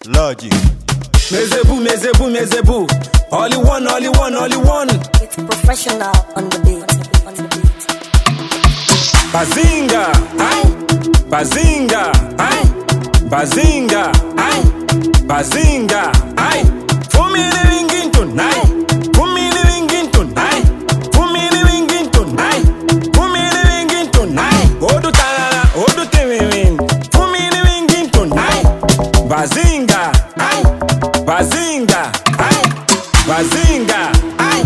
Logic. Mezebu. Only one. It's professional on the beat. Bazinga, aye. Bazinga, aye. Bazinga, aye. Bazinga, aye. For me living in tonight. For me living in tonight. For me living in tonight. For me living in tonight. Odu talala, odu tewin. For me living in tonight. Bazinga, aye. Bazinga, aye. Bazinga, aye.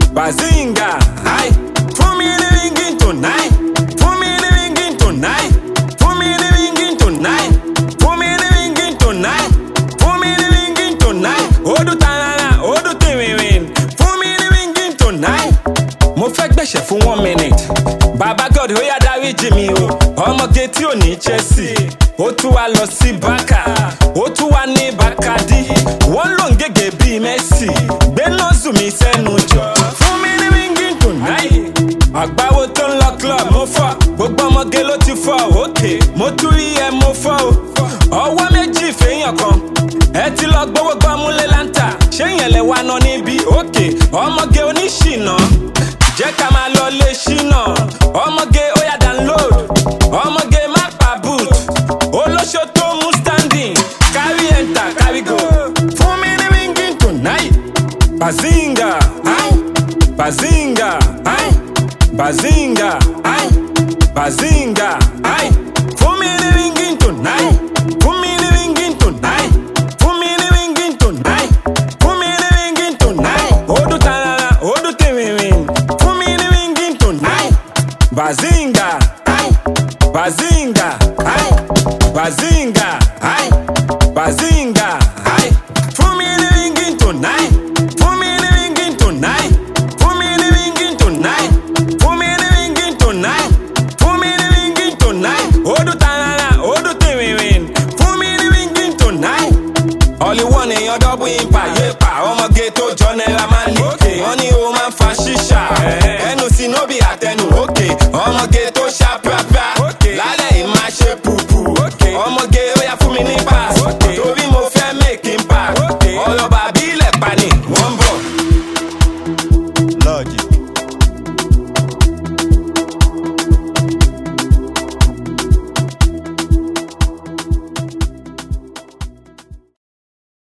Bazinga, aye. For me living in tonight. For me living in tonight. For me living in tonight. For me living in tonight. For me living in tonight. Odu talala, odu tewin. For me living in tonight. Mo fẹ́ gbẹ̀ṣẹ̀ fún 1 minute. Baba God ó yá dáríjì mi o. Ọmọge tí ò ní Chelsea. Ó tún wá lọ sí Barca. Ó tún wá ní Bacardi. Wọ́n lò ń gègé bíi Messi. Gbé nọ́ọ̀sù mi sẹ́nu jọ. Fún mi ní ringing tonight. Àgbáwo tó ń lọ club mo fọ́. Gbogbo ọmọge ló ti fọ́ òkè. Mo tún rí ẹ mo fọ́ o. Ọwọ́ méjì fèèyàn kan. Ẹ ti lọ gbowó gbọ́ múlé láńtà. Ṣé yẹn lẹ wá ná níbí òkè? Ọmọge oníṣìnà. Jẹ́ ká máa lọ lé ṣínà. Ọmọge ó yá download. Ọmọge má pa boot. Olóṣó tó mú standing. Carry enter, carry go. Fún mi ní ringing tonight. Bazinga, aye. Bazinga, aye. Bazinga, aye. Bazinga, aye. Fún mi ní ringing tonight. Fún mi ní ringing tonight. Fún mi ní ringing tonight. Fún mi ní ringing tonight. Odu talala, odu tewin. Fún mi ní ringing tonight. Bazinga, aye. Bazinga, aye. Bazinga, aye. Bazinga, aye. Fún mi ní ringing tonight. Fún mi ní ringing tonight. Fún mi ní ringing tonight. Fún mi ní ringing tonight. Fún mi ní ringing tonight. Odu talala, odu tewin. Fún mi ní ringing tonight. Only one èèyàn double impact. Yépa ọmọge tó jọ Naira Marley. Wọ́n ní o máa ń fa ṣíṣà. Ẹnu sí no be àtẹnu òkè. Ọmọge tó